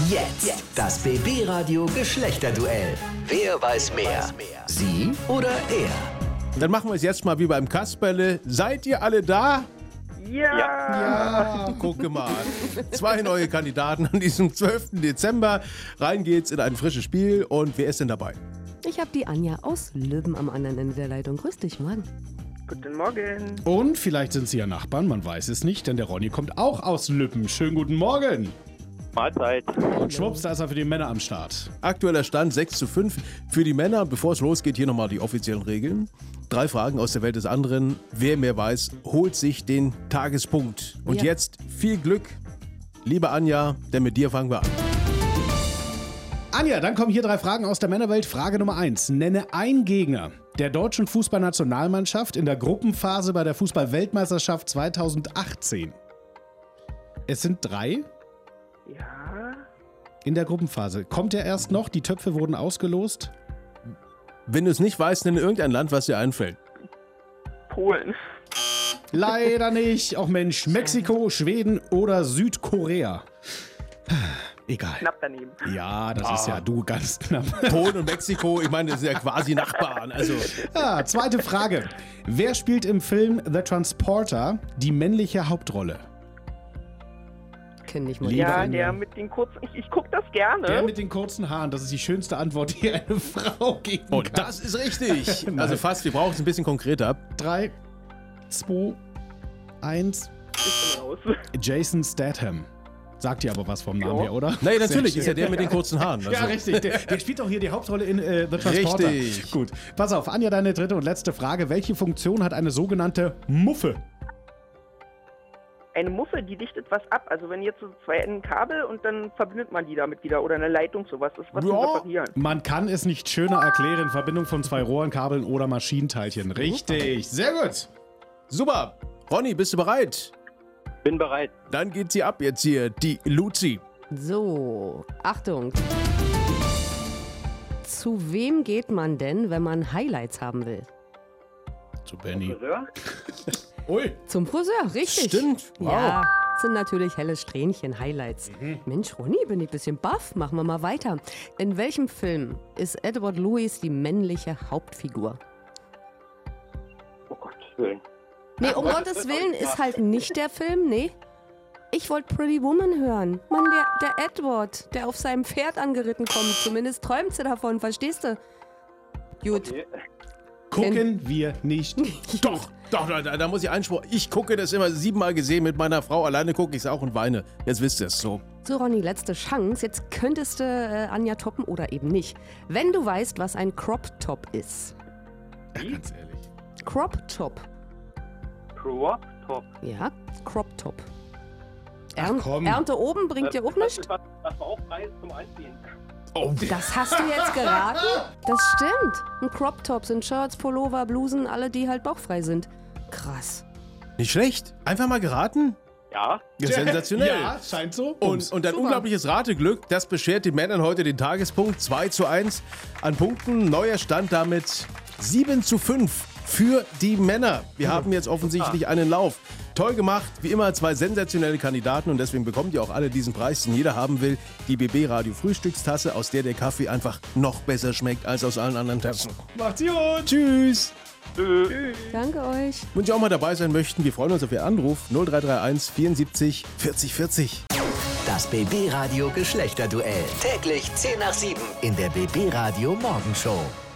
Jetzt das BB-Radio Geschlechterduell. Wer weiß mehr? Sie oder er? Dann machen wir es jetzt mal wie beim Kasperle. Seid ihr alle da? Ja, gucke mal. 2 neue Kandidaten an diesem 12. Dezember. Rein geht's in ein frisches Spiel. Und wer ist denn dabei? Ich habe die Anja aus Löben am anderen Ende der Leitung. Grüß dich, Morgen. Guten Morgen. Und vielleicht sind sie ja Nachbarn, man weiß es nicht, denn der Ronny kommt auch aus Lübben. Schönen guten Morgen. Mahlzeit. Und schwupps, da ist er für die Männer am Start. Aktueller Stand 6:5 für die Männer. Bevor es losgeht, hier nochmal die offiziellen Regeln. 3 Fragen aus der Welt des anderen. Wer mehr weiß, holt sich den Tagespunkt. Und jetzt viel Glück, liebe Anja, denn mit dir fangen wir an. Anja, dann kommen hier 3 Fragen aus der Männerwelt. Frage Nummer 1. Nenne einen Gegner der deutschen Fußballnationalmannschaft in der Gruppenphase bei der Fußball-Weltmeisterschaft 2018. Es sind 3 Ja. in der Gruppenphase. Kommt er erst noch? Die Töpfe wurden ausgelost. Wenn du es nicht weißt, nenne irgendein Land, was dir einfällt. Polen. Leider nicht. Auch Mensch, Mexiko, Schweden oder Südkorea. Egal. Knapp daneben. Ja, das ist ja du ganz knapp. Polen und Mexiko, ich meine, das sind ja quasi Nachbarn. Also, Ja, zweite Frage. Wer spielt im Film The Transporter die männliche Hauptrolle? Kenn ich mal. Liebe Ja, Anja. der mit den kurzen. Ich guck das gerne. Der mit den kurzen Haaren, das ist die schönste Antwort, die eine Frau geben kann. und das ist richtig. Also fast, wir brauchen es ein bisschen konkreter. 3, 2, 1. Ich bin raus. Jason Statham. Sagt dir aber was vom Namen her, oder? Nee, natürlich, Sehr ist ja schön. der mit den kurzen Haaren. Also. Ja, richtig. Der spielt auch hier die Hauptrolle in The Transporter. Richtig. Gut. Pass auf, Anja, deine dritte und letzte Frage. Welche Funktion hat eine sogenannte Muffe? Eine Muffe, die dichtet was ab. Also wenn jetzt so 2 Enden Kabel und dann verbindet man die damit wieder. Oder eine Leitung, sowas ist was zum Reparieren. Man kann es nicht schöner erklären. Verbindung von 2 Rohren, Kabeln oder Maschinenteilchen. Richtig. Sehr gut. Super. Ronny, bist du bereit? Bin bereit. Dann geht sie ab jetzt hier, die Luzi. So, Achtung. Zu wem geht man denn, wenn man Highlights haben will? Zu Benny. Friseur? Ui. Zum Friseur, richtig. Stimmt. Wow. Ja, sind natürlich helle Strähnchen, Highlights. Mensch, Ronny, bin ich ein bisschen baff. Machen wir mal weiter. In welchem Film ist Edward Lewis die männliche Hauptfigur? Oh Gott, Willen. Nee, um Gottes Willen ist halt nicht der Film, nee. Ich wollte Pretty Woman hören. Mann, der Edward, der auf seinem Pferd angeritten kommt. Zumindest träumt sie davon, verstehst du? Gut. Okay. Gucken wir nicht. Doch, da muss ich Einspruch. Ich gucke das immer 7-mal gesehen mit meiner Frau. Alleine gucke ich es auch und weine. Jetzt wisst ihr es so. So, Ronny, letzte Chance. Jetzt könntest du Anja toppen oder eben nicht. Wenn du weißt, was ein Crop Top ist. Ganz ehrlich. Crop Top. Crop Top. Ja, Crop Top. komm. Ernte oben bringt dir auch Das nichts. ist was Bauchpreis zum Einziehen. Oh, Das hast du jetzt geraten? Das stimmt. Ein Crop Top sind Shirts, Pullover, Blusen, alle, die halt bauchfrei sind. Krass. nicht schlecht. Einfach mal geraten. Ja. Ja, sensationell. Ja, scheint so. Und dein unglaubliches Rateglück, das beschert den Männern heute den Tagespunkt 2:1 an Punkten. Neuer Stand damit 7:5 für die Männer. Wir haben jetzt offensichtlich einen Lauf. Toll gemacht, wie immer 2 sensationelle Kandidaten und deswegen bekommt ihr auch alle diesen Preis, den jeder haben will. Die BB Radio Frühstückstasse, aus der Kaffee einfach noch besser schmeckt als aus allen anderen Tassen. Macht's gut. Tschüss. Danke euch. Wenn Sie auch mal dabei sein möchten, wir freuen uns auf Ihren Anruf 0331 74 40 40. Das BB Radio Geschlechterduell. Täglich 10 nach 7 in der BB Radio Morgenshow.